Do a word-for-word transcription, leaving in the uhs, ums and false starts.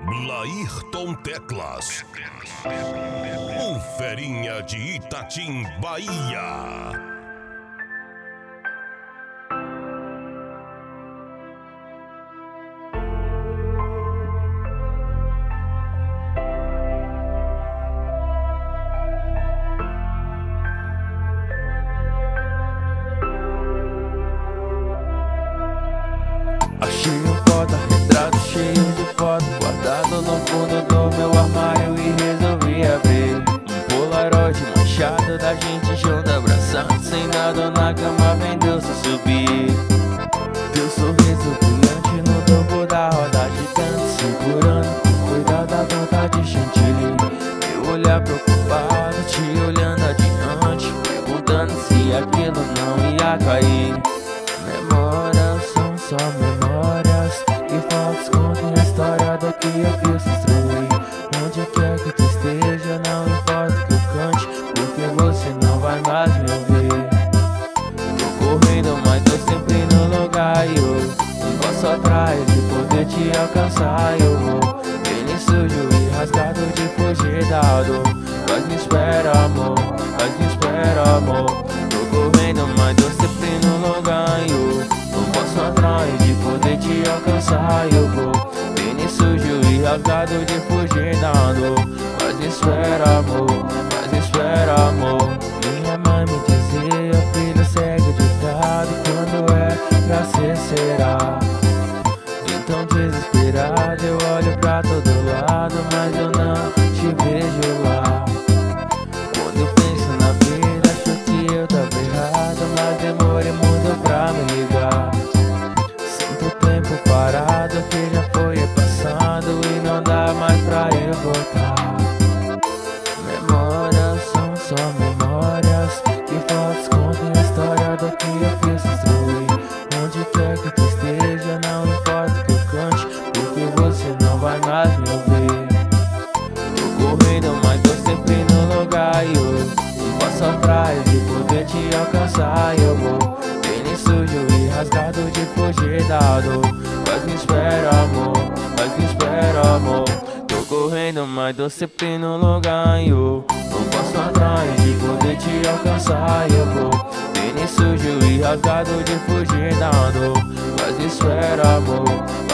Laírton Teclas, o Ferinha de Itatim, Bahia. Achei um porta-retrato cheio de fotos guardado no fundo do meu armário e resolvi abrir um polaroid manchado da gente junto, abraçado, sem nada na cama, vendo se subir. Teu sorriso brilhante no topo da roda gigante, segurando com cuidado a vontade de chantilly. Meu olhar preocupado, te olhando adiante, perguntando se aquilo não ia cair. Memórias são só memórias, e fotos contam a história do que eu fiz construir. Onde quer que tu esteja, não importa que eu cante, porque você não vai mais me ouvir. Tô correndo, mas tô sempre no lugar, e eu um passo atrás de poder te alcançar. Eu vou bem sujo e rasgado de fugir da dor, mas me espera, amor, mas me espera, amor. Tô correndo, mas tô sempre no lugar, e eu um passo atrás de poder te alcançar. Eu vou bem sujo e rasgado de fugir da dor, mas me espera, amor, mas me espera, amor. Minha mãe me dizia: filho, segue o ditado, quando é pra ser, será. Então desesperado eu olho pra todo lado, mas eu não te vejo lá. Quando eu penso na vida, acho que eu tava errado, mas demorei muito pra me ligar. Sinto o tempo parado, que já foi passado e não dá mais pra eu voltar. Memórias são só memórias, que fotos contam a história do que eu fiz construir. Onde quer que tu esteja, não importa que eu cante, porque você não vai mais me ouvir. Tô correndo, mas tô sempre no lugar, e eu um passo atrás de poder te alcançar. Eu vou bem sujo e rasgado de fugir da dor, mas me espera, amor, mas me espera, amor. Tô correndo, mas tô sempre no lugar, e eu um passo atrás de poder te alcançar. Eu vou bem sujo e rasgado de fugir da dor, mas me espera, amor,